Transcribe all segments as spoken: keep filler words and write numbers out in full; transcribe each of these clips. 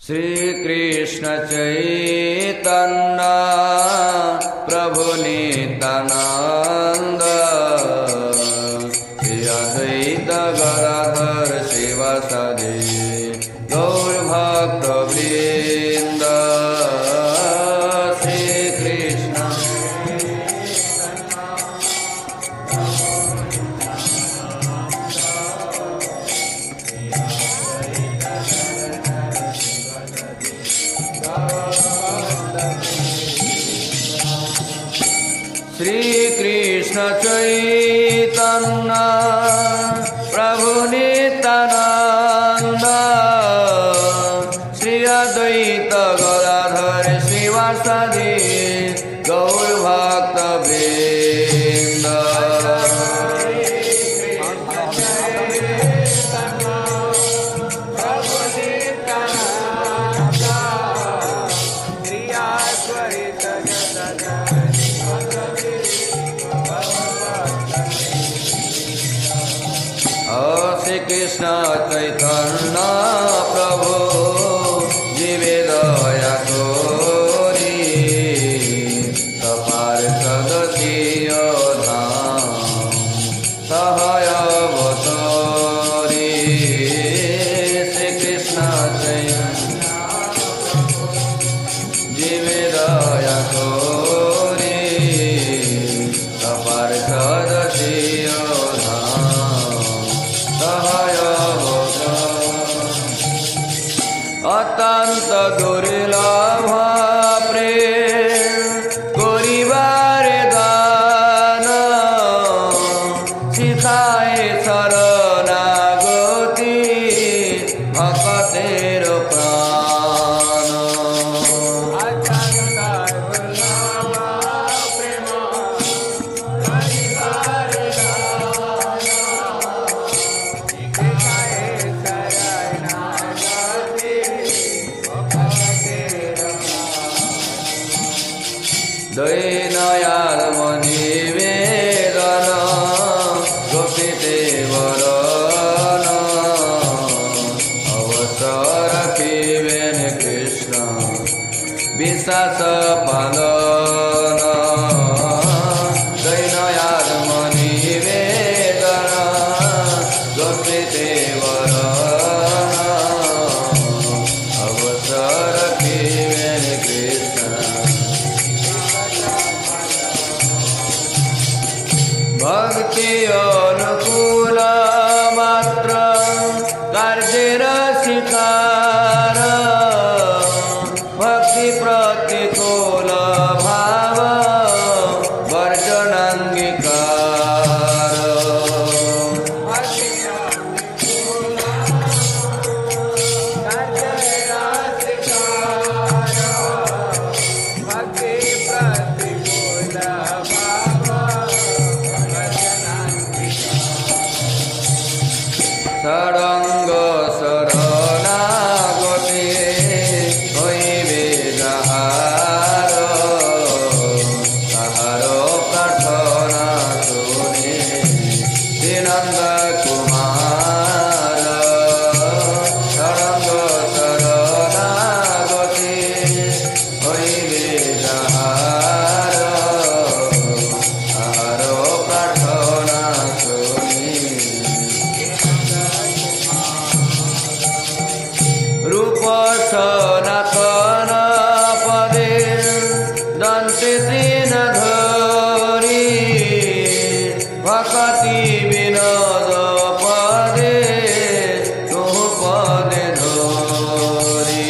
श्री कृष्ण चैतन्य प्रभु नित्यानंद श्री अद्वैत गदाधर शिवासादि गौर भक्त वृंद। श्री कृष्ण श्री कृष्ण चैतन्य प्रभु नित्यानंद श्री अद्वैत गदाधर श्रीवासादि गौर भक्त वृंद। श्री कृष्ण चैतन्य प्रभु जीवे दया तोरी सपार सदसीय धाम सहाय अवतरी। श्री कृष्ण चैतन्य जीवे दया तोरी सपार सदसीय अत्यंत दुर्लभ प्रेम करिबारे दान सिखाए शरणागति भक्तेर प्राण। दयनयालमनिवेदन गोपीते वरन अवसर पिबेन कृष्ण विश्वास पालन। दयनयालमनिवेदन गोपीते वरन अवसर पिबेन कृष्ण भक्ति अनुकूल मात्र कार्य शिकार भक्ति प्रतिकूल भाव वर्जनांगीकार। षडंग शरणागति हईबे जाहार ताहार प्रार्थना शुनि श्रीनंद कुमार। षडंग शरणागति हईबे जाहार ताहार प्रार्थना शुनि रूप सनातन पदे दंते तीन धरी भक्ति विनोद पदे तु पदे धरी।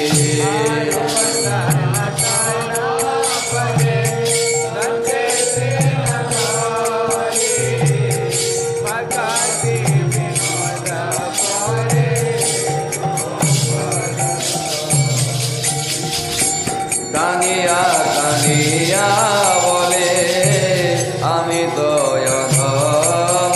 कानिया कानिया बोले आमी तो यधम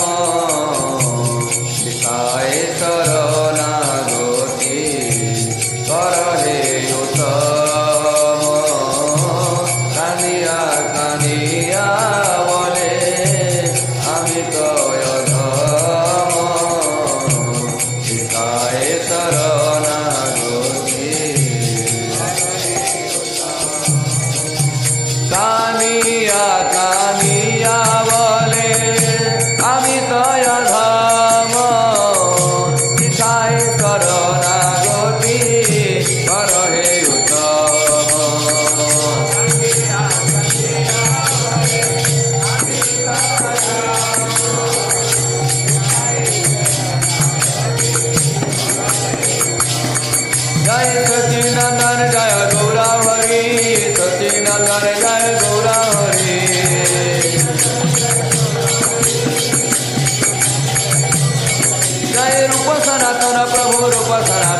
शिखाए शरणागति करहे उत्तम। कानिया कानिया बोले आमी तो यधम शिखाए शरणागति करो ना गति कर हे उत्तम जय सचिनंदन जय गौरा हरि सचिनंदन जय गौरा हरि जय रूप सनातन प्रभु रूप सनातन